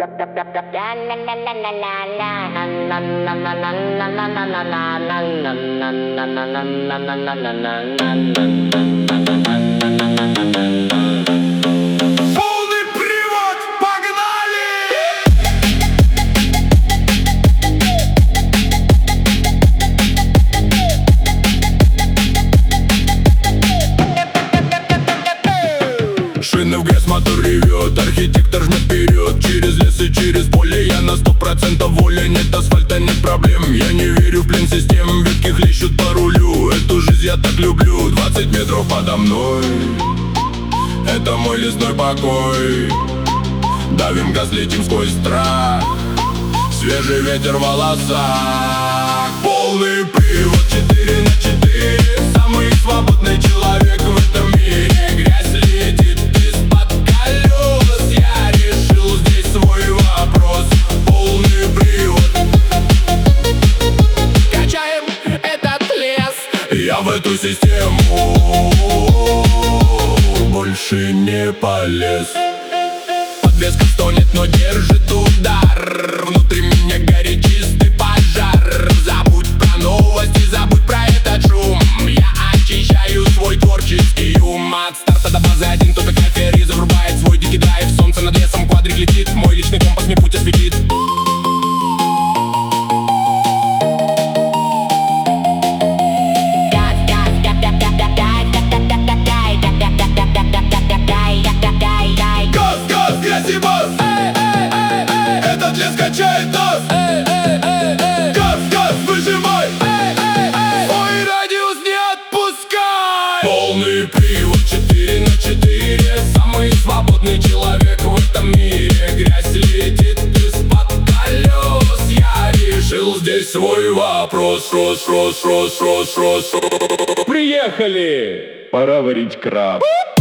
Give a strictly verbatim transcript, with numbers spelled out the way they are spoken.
привод, погнали! Шины в грязь, мотор ревет, архитектор жмет вперед. Через лес и через поле я на сто процентов воля. Нет асфальта, нет проблем, я не верю в плен систем. Ветки хлещут по рулю, эту жизнь я так люблю. Двадцать метров подо мной, это мой лесной покой. Давим газ, летим сквозь страх, свежий ветер в волосах. Полный привод, четыре на четыре. Самый свободный человек в этом мире. Грязь летит из-под колес, я решил здесь свой вопрос. Полный привод, качаем этот лес. Я в эту систему больше не полез. Подвеска стонет, но держит удар. Внутри меня горит чистый пожар. Забудь про новости, забудь про этот шум. Я очищаю свой творческий ум. От старта до базы один тупик на ферри зарубает свой дикий драйв. Солнце над лесом, квадрик летит. Мой личный компас мне путь осветит. Газ, газ, грязь и бас. Этот лес качает нас. Газ, газ, выжимай. Ой, радиус не отпускай. Полный привод, четыре на четыре. Самый свободный человек в этом мире. Грязь летит из-под колес. Я решил здесь свой вопрос. Рос, рос, рос, рос, рос. Приехали! Пора варить краб.